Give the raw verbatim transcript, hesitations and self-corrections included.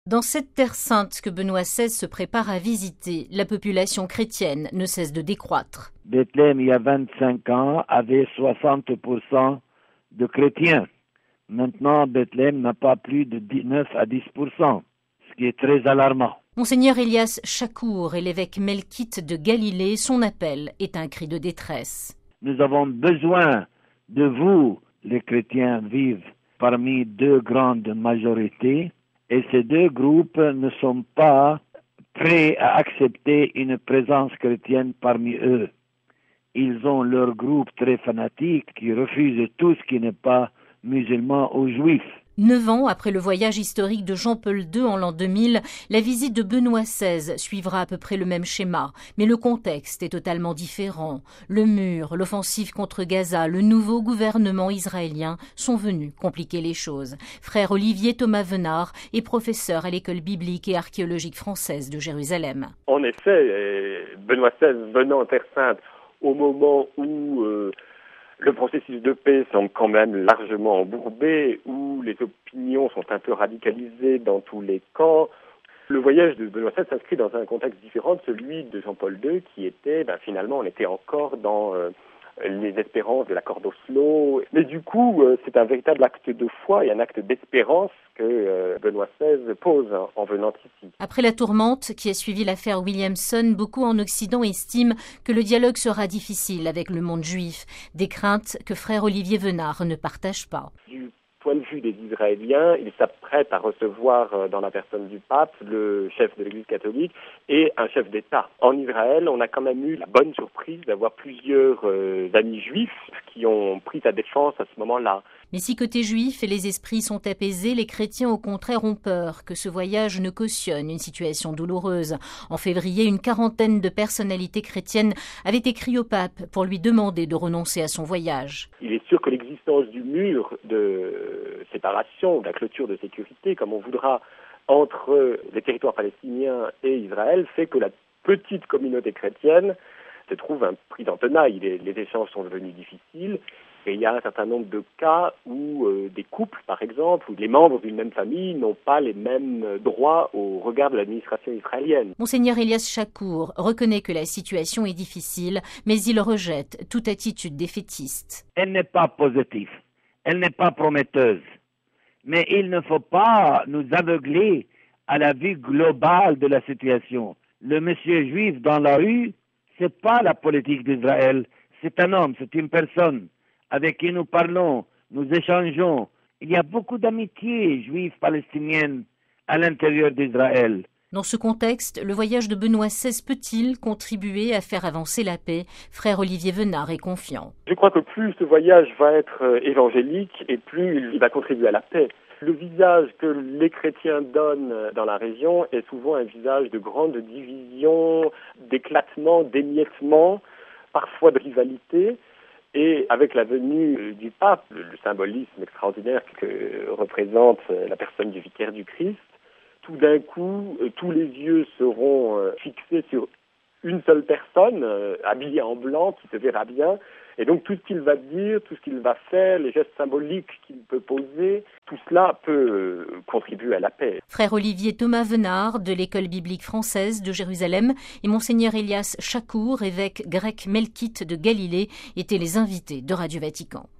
Dans cette terre sainte que Benoît seize se prépare à visiter, la population chrétienne ne cesse de décroître. Bethléem, il y a vingt-cinq ans, avait soixante pour cent de chrétiens. Maintenant, Bethléem n'a pas plus de neuf à dix pour cent, ce qui est très alarmant. Monseigneur Elias Chakour et l'évêque Melkite de Galilée, son appel est un cri de détresse. Nous avons besoin de vous, les chrétiens vivent parmi deux grandes majorités, et ces deux groupes ne sont pas prêts à accepter une présence chrétienne parmi eux. Ils ont leur groupe très fanatique qui refuse tout ce qui n'est pas musulman ou juif. Neuf ans après le voyage historique de Jean-Paul deux en l'an deux mille, la visite de Benoît seize suivra à peu près le même schéma. Mais le contexte est totalement différent. Le mur, l'offensive contre Gaza, le nouveau gouvernement israélien sont venus compliquer les choses. Frère Olivier Thomas Venard est professeur à l'école biblique et archéologique française de Jérusalem. En effet, Benoît seize venant en Terre Sainte au moment où euh, le processus de paix semble quand même largement embourbé, où les opinions sont un peu radicalisées dans tous les camps. Le voyage de Benoît seize s'inscrit dans un contexte différent de celui de Jean-Paul deux, qui était, ben, finalement, on était encore dans euh, les espérances de l'accord d'Oslo. Mais du coup, euh, c'est un véritable acte de foi et un acte d'espérance que euh, Benoît seize pose hein, en venant ici. Après la tourmente qui a suivi l'affaire Williamson, beaucoup en Occident estiment que le dialogue sera difficile avec le monde juif. Des craintes que frère Olivier Venard ne partage pas. Du point de vue des Israéliens, ils s'apprêtent à recevoir dans la personne du pape le chef de l'Église catholique et un chef d'État. En Israël, on a quand même eu la bonne surprise d'avoir plusieurs euh, amis juifs qui ont pris sa défense à ce moment-là. Mais si côté juif et les esprits sont apaisés, les chrétiens au contraire ont peur que ce voyage ne cautionne une situation douloureuse. En février, une quarantaine de personnalités chrétiennes avaient écrit au pape pour lui demander de renoncer à son voyage. Il est sûr que l'existence du mur de séparation, de la clôture de sécurité, comme on voudra, entre les territoires palestiniens et Israël, fait que la petite communauté chrétienne se trouve un prix en tenaille. Les, les échanges sont devenus difficiles. Et il y a un certain nombre de cas où euh, des couples, par exemple, où les membres d'une même famille n'ont pas les mêmes droits au regard de l'administration israélienne. Monseigneur Elias Chakour reconnaît que la situation est difficile, mais il rejette toute attitude défaitiste. Elle n'est pas positive, elle n'est pas prometteuse. Mais il ne faut pas nous aveugler à la vue globale de la situation. Le monsieur juif dans la rue, c'est pas la politique d'Israël, c'est un homme, c'est une personne avec qui nous parlons, nous échangeons. Il y a beaucoup d'amitié juive palestinienne à l'intérieur d'Israël. Dans ce contexte, le voyage de Benoît seize peut-il contribuer à faire avancer la paix? Frère Olivier Venard est confiant. Je crois que plus ce voyage va être évangélique et plus il va contribuer à la paix. Le visage que les chrétiens donnent dans la région est souvent un visage de grande division, d'éclatement, d'émiettement, parfois de rivalité. Et avec la venue du pape, le symbolisme extraordinaire que représente la personne du vicaire du Christ, tout d'un coup, tous les yeux seront fixés sur une seule personne, habillée en blanc, qui se verra bien. Et donc tout ce qu'il va dire, tout ce qu'il va faire, les gestes symboliques qu'il peut poser, tout cela peut contribuer à la paix. Frère Olivier Thomas Venard de l'école biblique française de Jérusalem et Monseigneur Elias Chakour, évêque grec melkite de Galilée, étaient les invités de Radio Vatican.